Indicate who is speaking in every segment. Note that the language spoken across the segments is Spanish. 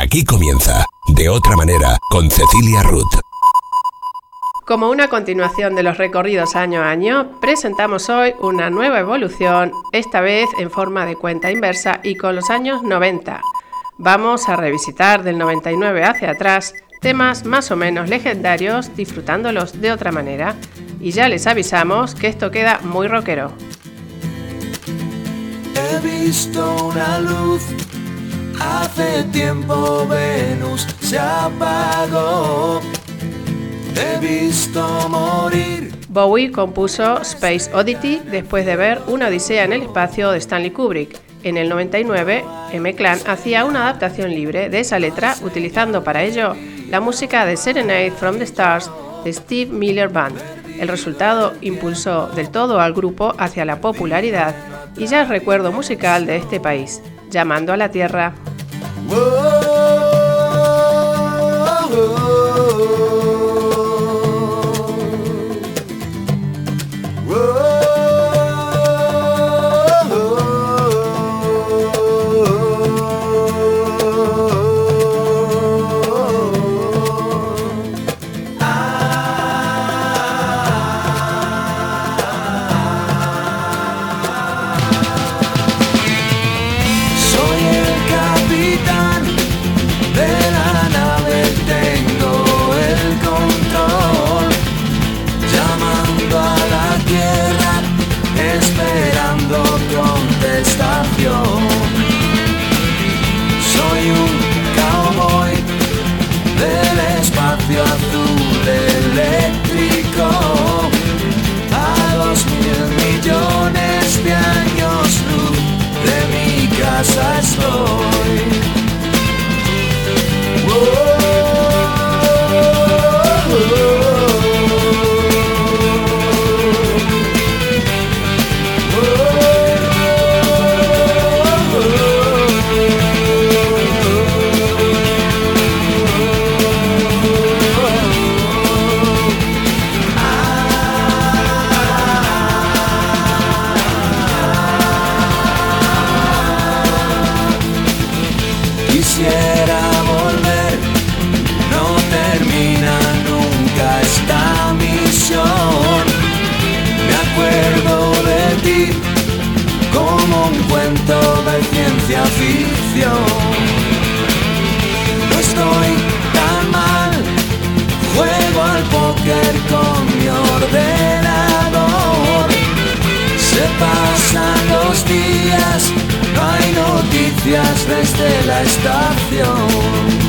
Speaker 1: Aquí comienza De Otra Manera con Cecilia Roth.
Speaker 2: Como una continuación de los recorridos año a año, presentamos hoy una nueva evolución, esta vez en forma de cuenta inversa y con los años 90. Vamos a revisitar del 99 hacia atrás temas más o menos legendarios, disfrutándolos de otra manera. Y ya les avisamos que esto queda muy rockero.
Speaker 3: He visto una luz, hace tiempo Venus se apagó. He visto morir.
Speaker 2: Bowie compuso Space Oddity después de ver Una odisea en el espacio de Stanley Kubrick. En el 99, M-Clan hacía una adaptación libre de esa letra, utilizando para ello la música de Serenade from the Stars de Steve Miller Band. El resultado impulsó del todo al grupo hacia la popularidad y ya es recuerdo musical de este país, Llamando a la Tierra.
Speaker 3: Soy un cowboy del espacio azul eléctrico. A 2.000 millones de años luz de mi casa estoy. Quisiera volver, no termina nunca esta misión. Me acuerdo de ti como un cuento de ciencia ficción. No estoy tan mal, juego al póker con mi ordenador. Se pasan los días, no hay noticias desde la estación.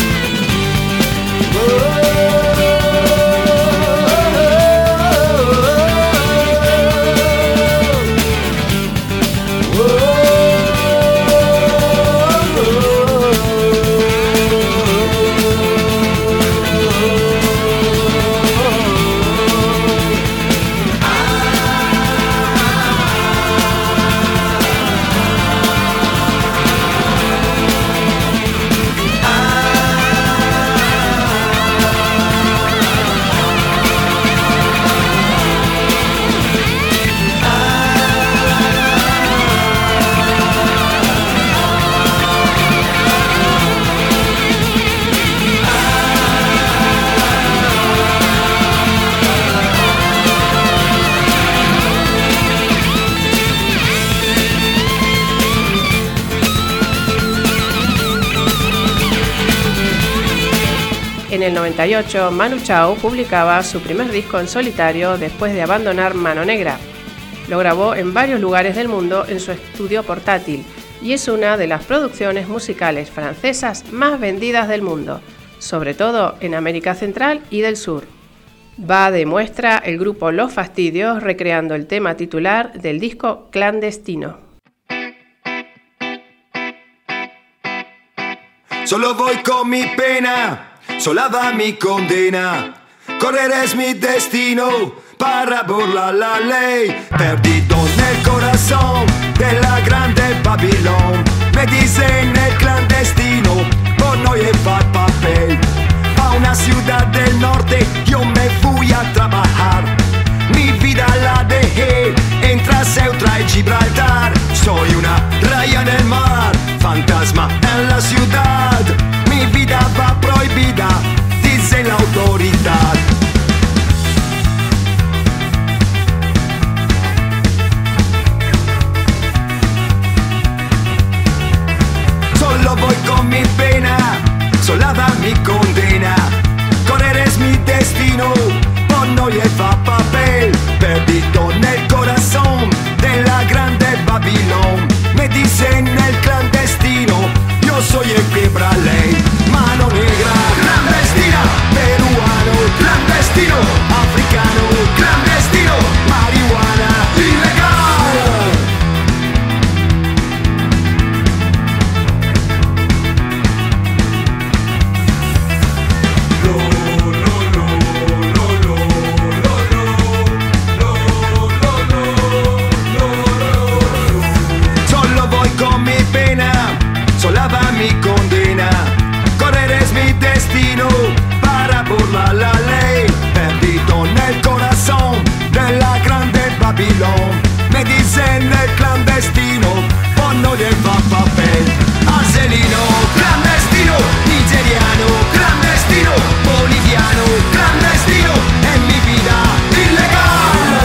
Speaker 2: En el 98, Manu Chao publicaba su primer disco en solitario después de abandonar Mano Negra. Lo grabó en varios lugares del mundo en su estudio portátil y es una de las producciones musicales francesas más vendidas del mundo, sobre todo en América Central y del Sur. Va de muestra el grupo Los Fastidios recreando el tema titular del disco Clandestino.
Speaker 4: Solo voy con mi pena, sola va mi condena. Correr es mi destino para burlar la ley. Perdido en el corazón de la grande Babilón. Me dicen el clandestino por no llevar papel. A una ciudad del norte yo me fui a trabajar. Mi vida la dejé entre Ceuta y Gibraltar. Soy una raya en el mar, fantasma en la ciudad. Mi sola mi condena. Correr es mi destino, por no llevar papel, perdido en el corazón de la grande Babilón. Me dicen el clandestino, yo soy el quebra ley. Mano negra, clandestina, peruano, clandestino, africano, clandestino, marihuana, ilegal. Solo voy con mi pena, sola va mi condena. Correr es mi destino para burlar la ley. Perdido en el corazón de la grande Babilón. Me dicen el clandestino por no llevar papel. Argelino, clandestino, nigeriano, clandestino, boliviano, clandestino, en mi vida ilegal.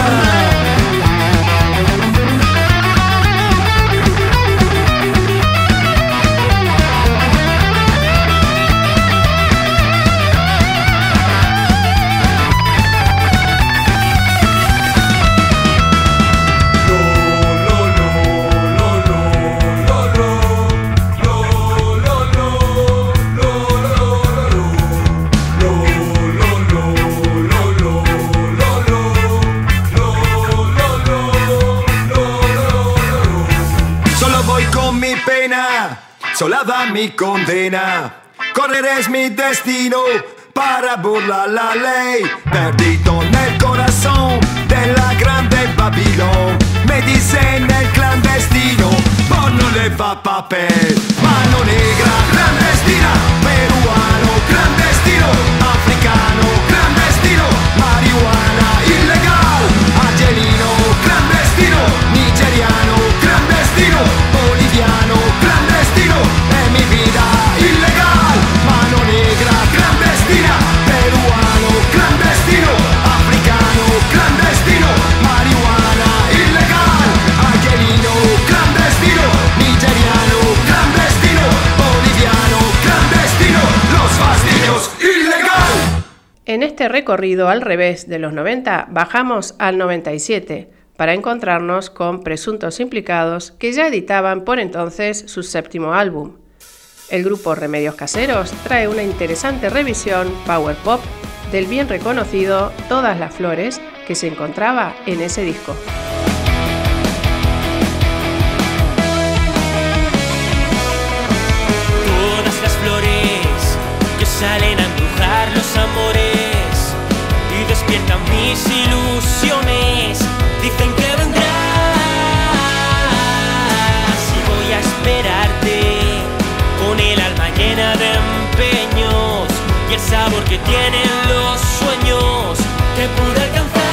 Speaker 4: Sola va mi condena, correr es mi destino para burlar la ley. Perdido en el corazón de la grande Babilón. Me dicen el clandestino por no llevar papel. Mano negra, clandestina, peruano, clandestino, africano, clandestino, marihuana, ilegal. Argelino, clandestino, nigeriano, clandestino, boliviano, clandestino, en mi vida ilegal. Mano negra, clandestina, peruano, clandestino, africano, clandestino, marihuana, ilegal. Argelino, clandestino, nigeriano, clandestino, boliviano, clandestino, los fastidios, ilegal.
Speaker 2: En este recorrido al revés de los 90, bajamos al 97 para encontrarnos con Presuntos Implicados, que ya editaban por entonces su séptimo álbum. El grupo Remedios Caseros trae una interesante revisión power pop del bien reconocido Todas las Flores, que se encontraba en ese disco.
Speaker 5: Todas las flores que salen a embrujar los amores y despiertan mis ilusiones, dicen que vendrás y voy a esperarte con el alma llena de empeños y el sabor que tienen los sueños que pude alcanzar.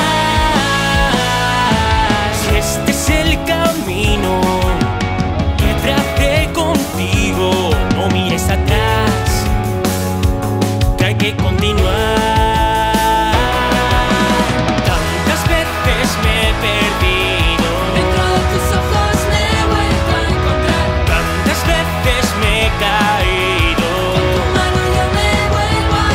Speaker 5: Si este es el camino que tracé contigo, no mires atrás, que hay que continuar. Tantas veces me he perdido,
Speaker 3: Dentro de tus ojos me he vuelto a encontrar.
Speaker 5: tantas veces me he caído,
Speaker 3: Tu mano yo me vuelvo a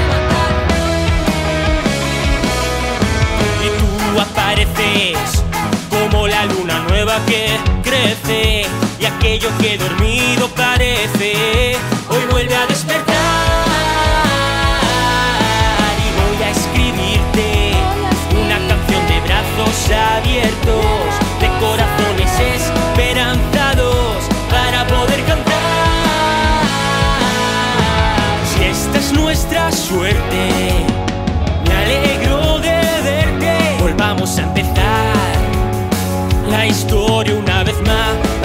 Speaker 3: levantar.
Speaker 5: y tú apareces como la luna nueva que crece, y aquello que dormido parece hoy vuelve a despertar. Y voy a escribirte una canción de brazos abiertos, de corazones esperanzados, para poder cantar. Si esta es nuestra suerte, me alegro de verte. Volvamos a empezar la historia una vez más.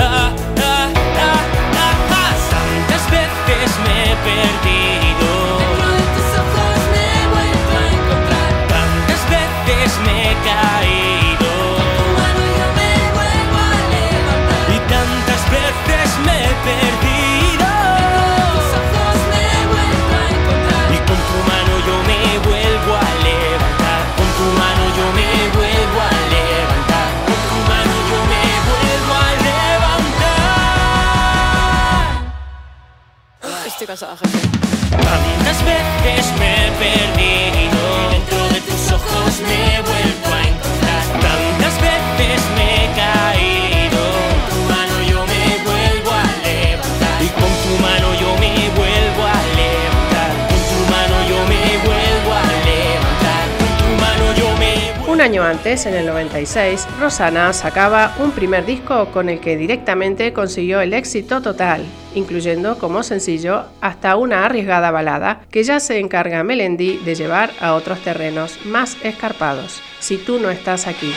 Speaker 5: Tantas veces me he perdido,
Speaker 3: Dentro de tus ojos me he vuelto a encontrar.
Speaker 5: tantas veces me he caído,
Speaker 3: Tu mano yo me vuelvo a levantar.
Speaker 5: y tantas veces me he perdido,
Speaker 3: Tus ojos me he vuelto a encontrar.
Speaker 5: y con tu mano yo me vuelvo a levantar. Con tu mano yo me vuelvo a levantar. Con tu mano yo me vuelvo a levantar.
Speaker 6: Estoy cansada, jefe.
Speaker 5: Tantas veces me he perdido y dentro de tus ojos me he vuelto a encontrar. Tantas veces me he caído, con tu mano yo me vuelvo a levantar. Y con tu mano yo me vuelvo a levantar. Con tu mano yo me vuelvo a levantar. Con tu mano yo me...
Speaker 2: Un año antes, en el 96, Rosana sacaba un primer disco con el que directamente consiguió el éxito total, incluyendo como sencillo hasta una arriesgada balada que ya se encarga Melendi de llevar a otros terrenos más escarpados. Si tú no estás aquí.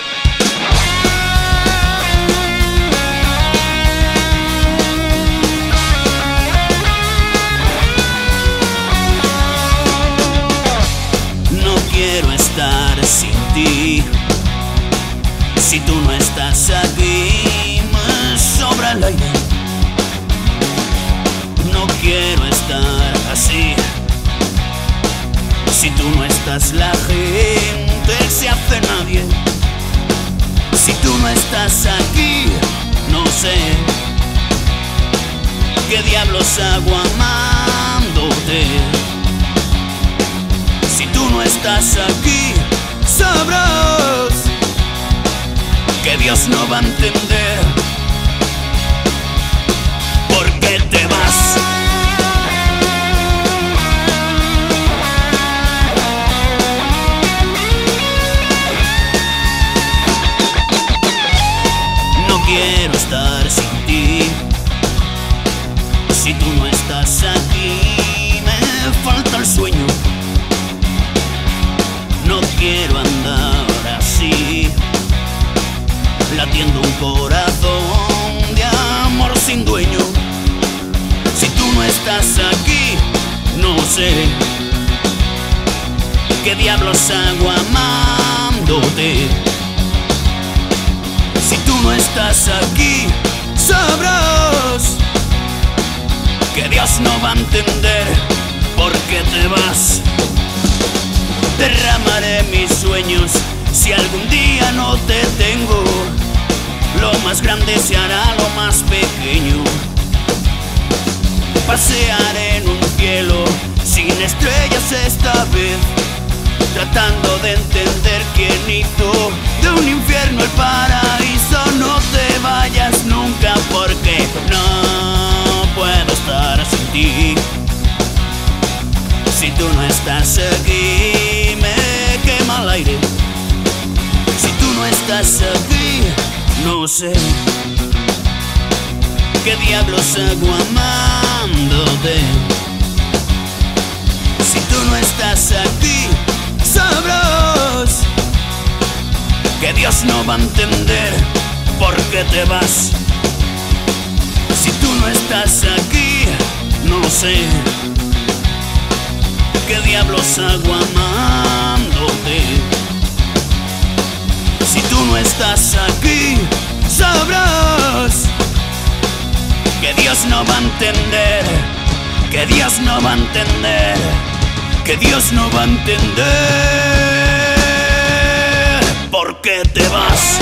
Speaker 7: No quiero estar sin ti. Si tú no estás aquí, me sobra el aire. No quiero estar así. Si tú no estás, la gente se hace nadie. Si tú no estás aquí, no sé qué diablos hago amándote. Si tú no estás aquí, sabrás que Dios no va a entender por qué te vas. No quiero estar sin ti. Si tú no estás aquí, me falta el sueño. No quiero andar así, latiendo un corazón de amor sin dueño. Si tú no estás aquí, no sé qué diablos hago amándote. Si tú no estás aquí, sabrás que Dios no va a entender por qué te vas. Derramaré mis sueños si algún día no te tengo. Lo más grande se hará lo más pequeño. Pasearé en un cielo sin estrellas esta vez, tratando de entender quién hizo de un infierno el paraíso. No te vayas nunca porque no puedo estar sin ti. Si tú no estás aquí, me quema el aire. Si tú no estás aquí, no sé qué diablos hago amándote. Si tú no estás aquí, sabrás que Dios no va a entender por qué te vas. Si tú no estás aquí, no sé qué diablos hago amándote. Si tú no estás aquí, sabrás que Dios no va a entender, que Dios no va a entender, que Dios no va a entender por qué te vas.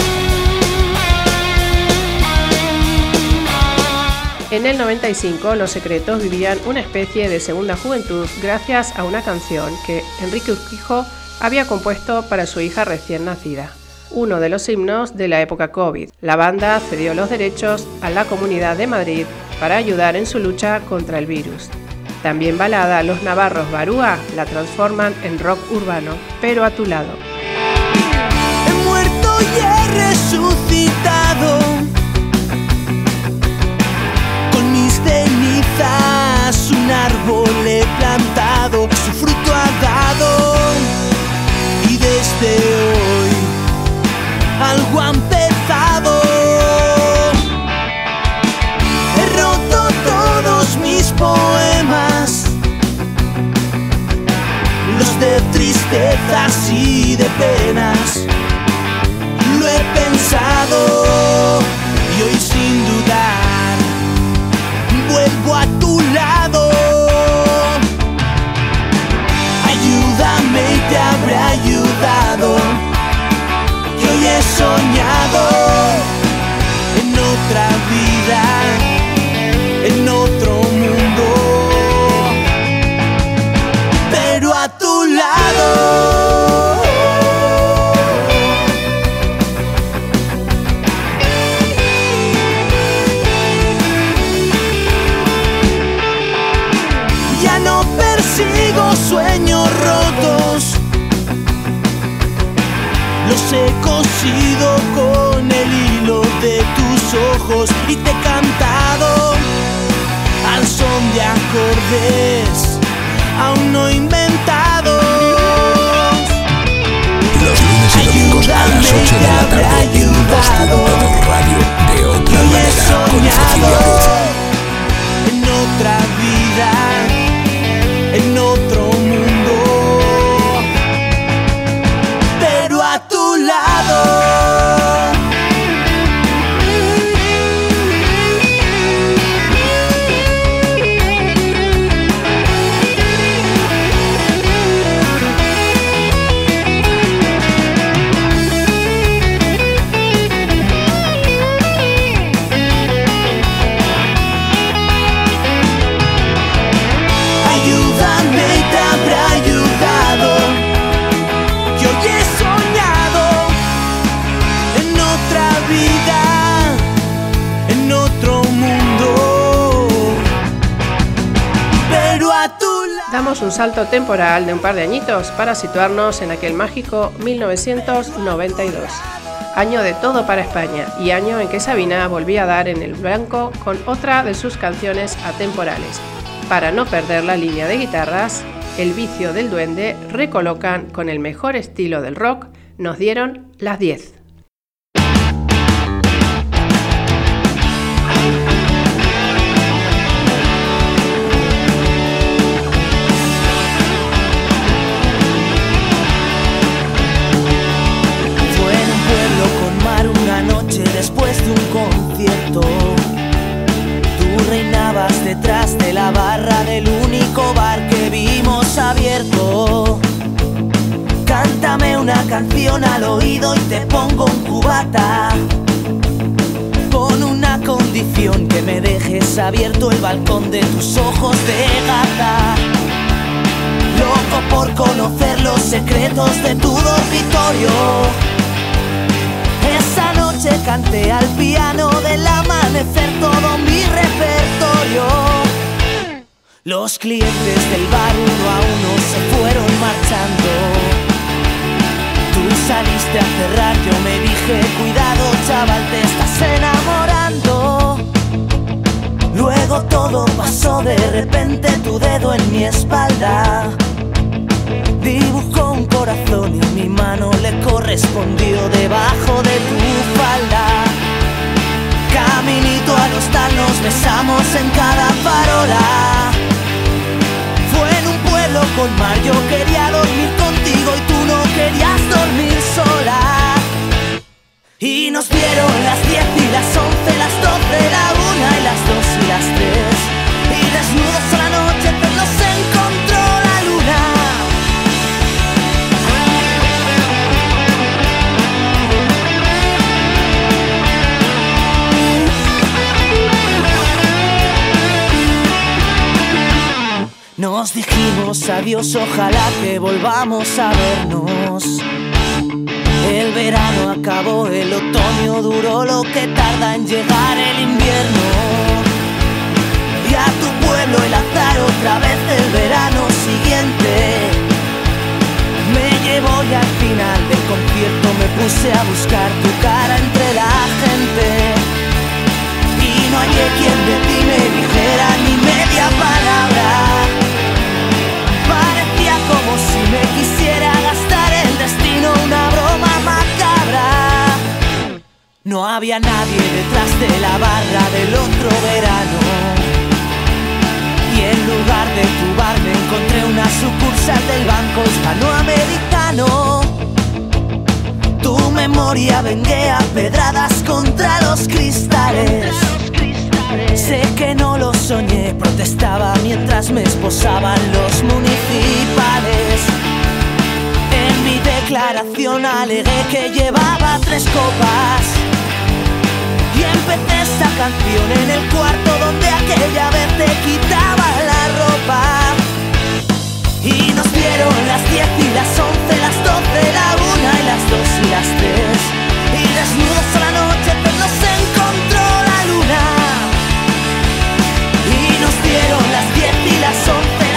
Speaker 2: En el 95, Los Secretos vivían una especie de segunda juventud gracias a una canción que Enrique Urquijo había compuesto para su hija recién nacida, uno de los himnos de la época COVID. La banda cedió los derechos a la Comunidad de Madrid para ayudar en su lucha contra el virus. También balada, los navarros Barúa la transforman en rock urbano, pero a tu lado.
Speaker 8: He muerto y he resucitado, con mis cenizas un árbol he plantado, su fruto ha dado, y desde hoy algo ha empezado. He roto todos mis poemas, los de tristezas y de penas. Lo he pensado y hoy sin dudar vuelvo a tu lado. Ayúdame y te habré ayudado, que hoy he soñado en otra vida, en otro mundo. Ya no persigo sueños rotos, los he cosido con el hilo de tus ojos y te he cantado al son de acordes aún no inventados.
Speaker 1: Los lunes y domingos a las 8 de la tarde en 2.2 Radio de otra manera con Cecilia Ruz.
Speaker 8: En otra vida, en otro mundo, pero a tu lado.
Speaker 2: Damos un salto temporal de un par de añitos para situarnos en aquel mágico 1992, año de todo para España y año en que Sabina volvía a dar en el blanco con otra de sus canciones atemporales. Para no perder la línea de guitarras, El vicio del duende recolocan con el mejor estilo del rock, Nos dieron las 10.
Speaker 8: Después de un concierto, tú reinabas detrás de la barra del único bar que vimos abierto. Cántame una canción al oído y te pongo un cubata, con una condición: que me dejes abierto el balcón de tus ojos de gata. Loco por conocer los secretos de tu dormitorio. Esa noche canté al piano del amanecer todo mi repertorio. Los clientes del bar uno a uno se fueron marchando. Tú saliste a cerrar, yo me dije: cuidado chaval, te estás enamorando. Luego todo pasó de repente, tu dedo en mi espalda dibujó un corazón y mi mano le correspondió debajo de tu falda. Caminito al hostal nos besamos en cada farola. Fue en un pueblo con mar, yo quería dormir contigo y tú no querías dormir sola. Y nos dieron las 10 y las 11, las 12, la 1 y las 2 y las 3. Y desnudos a la noche pues nos encontró la luna. Nos dijimos adiós, ojalá que volvamos a vernos. El verano acabó, el otoño duró lo que tarda en llegar el invierno. Y a tu pueblo el azar otra vez el verano siguiente me llevó y al final del concierto me puse a buscar tu cara entre la gente. Y no hallé quien de ti me dijera ni media palabra. Parecía como si me quisiera gastar el destino, una broma macabra. No había nadie detrás de la barra del otro verano. Y en lugar de tu bar me encontré una sucursal del Banco Hispanoamericano. Tu memoria venguea pedradas contra los cristales. Sé que no lo soñé, protestaba mientras me esposaban los municipales. En mi declaración alegué que llevaba 3 copas y empecé esta canción en el cuarto donde aquella vez te quitaba la ropa. Y nos dieron las 10 y las 11, las 12, la 1 y las 2 y las 3. Y desnudos a la noche pues nos encontró la luna. Y nos dieron las 10 y las 11,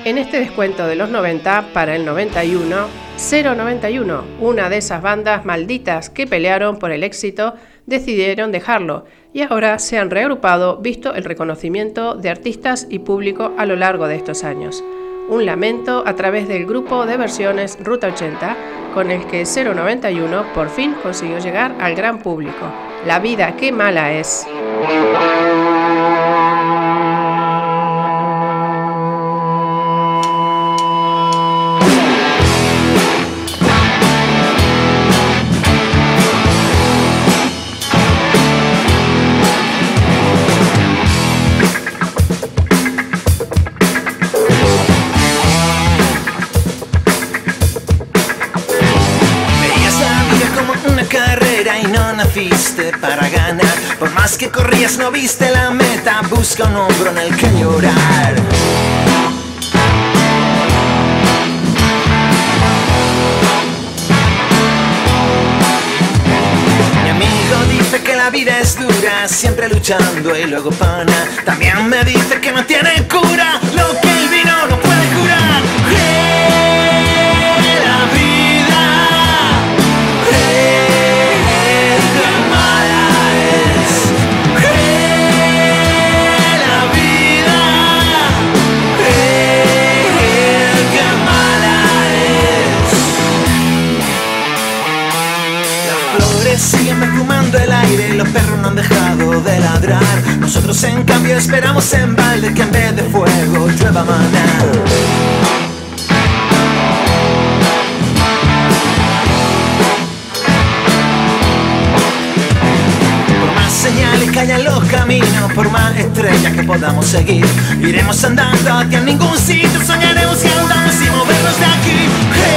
Speaker 2: En este descuento de los 90 para el 91, 091, una de esas bandas malditas que pelearon por el éxito, decidieron dejarlo y ahora se han reagrupado visto el reconocimiento de artistas y público a lo largo de estos años. Un lamento a través del grupo de versiones Ruta 80, con el que 091 por fin consiguió llegar al gran público. La vida qué mala es.
Speaker 8: Para ganar, por más que corrías no viste la meta, busca un hombro en el que llorar. Mi amigo dice que la vida es dura, siempre luchando y luego pana. También me dice que no tiene cura, lo que el vino no puede curar. Siguen perfumando el aire, los perros no han dejado de ladrar. Nosotros en cambio esperamos en balde que en vez de fuego llueva maná. Por más señales que haya en los caminos, por más estrellas que podamos seguir, iremos andando hacia ningún sitio, soñaremos y andamos sin movernos de aquí.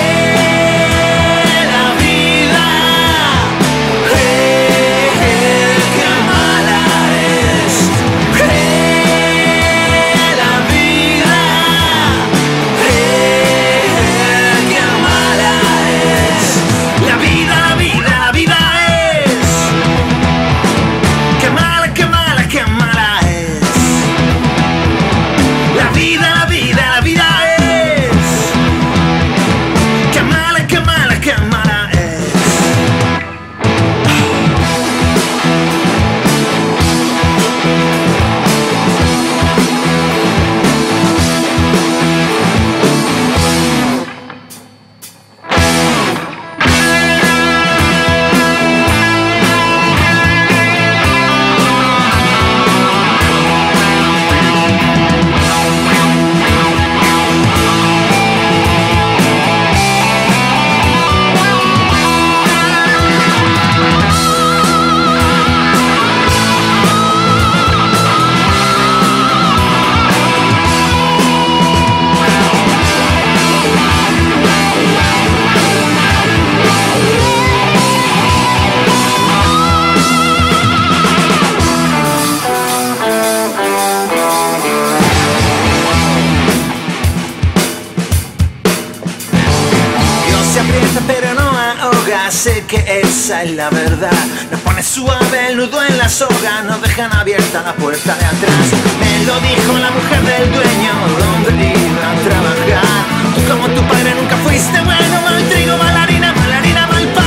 Speaker 8: Sé que esa es la verdad. Nos pone suave el nudo en la soga, nos dejan abierta la puerta de atrás. Me lo dijo la mujer del dueño, donde iba a trabajar. Tú como tu padre nunca fuiste bueno, mal trigo, mal harina, mal pan.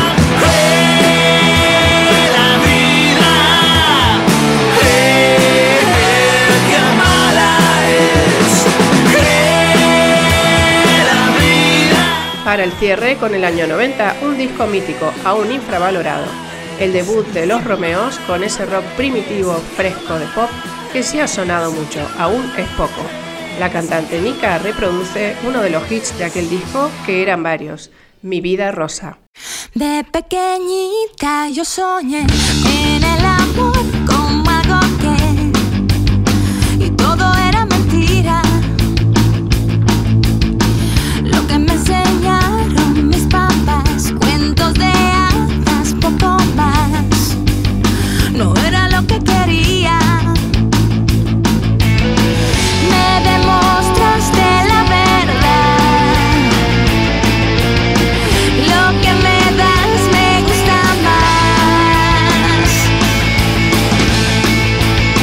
Speaker 8: La vida, qué mala es. La vida.
Speaker 2: Para el cierre, con el año 90, un disco mítico, aún infravalorado. El debut de Los Romeos con ese rock primitivo, fresco de pop, que sí ha sonado mucho, aún es poco. La cantante Nika reproduce uno de los hits de aquel disco, que eran varios, Mi vida rosa.
Speaker 6: De pequeñita yo soñé en el amor como algo que, y todo era mentira. Lo que me enseñaron mis papás, cuentos de hadas, poco más, no era lo que quería. Me demostraste la verdad, lo que me das me gusta más.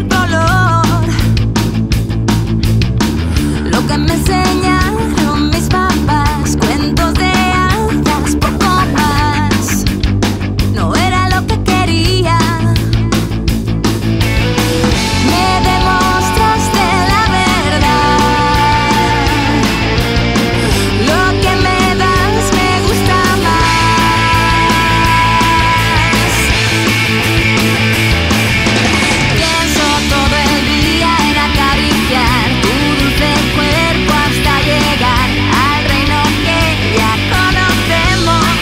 Speaker 6: el dolor. Lo que me enseñaron mis papás, cuentos de hadas, poco más. No era lo que quería. Me demostraste la verdad. Lo que me das me gusta más. Pienso todo el día en acariciar tu dulce cuerpo hasta llegar al reino que ya conocemos.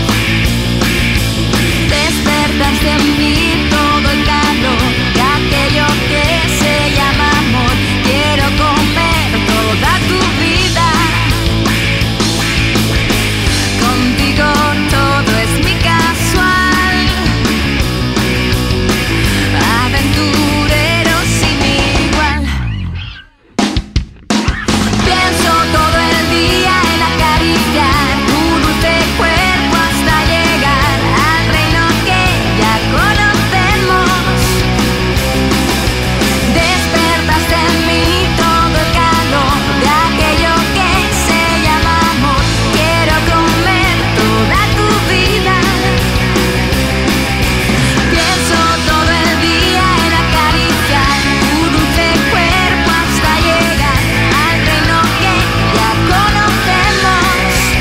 Speaker 6: Despertaste en mí todo el calor de aquello que se llama amor. Quiero comer toda tu vida. Contigo todo es muy casual. Aventurero sin igual. Pienso todo el día en acariciar tu dulce cuerpo hasta llegar al reino que ya conocemos. Despertaste en mí todo el calor de aquello que se llama amor. Quiero comer toda tu vida. Pienso todo el día en acariciar tu dulce cuerpo hasta llegar al reino que ya conocemos.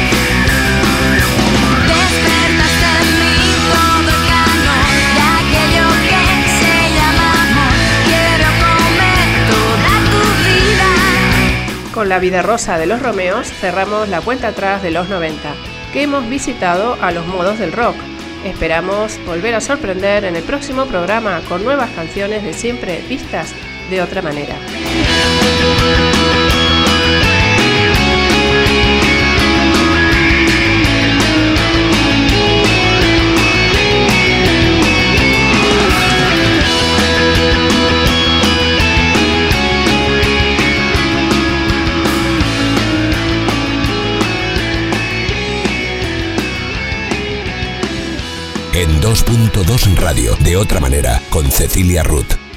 Speaker 6: Despertaste en mí todo el calor de aquello que se llama amor. Quiero comer toda tu vida.
Speaker 2: Con La vida rosa de los Romeos cerramos la cuenta atrás de los 90, que hemos visitado a los modos del rock. Esperamos volver a sorprender en el próximo programa con nuevas canciones de siempre vistas de otra manera.
Speaker 1: En 2.2 Radio, de otra manera, con Cecilia Roth.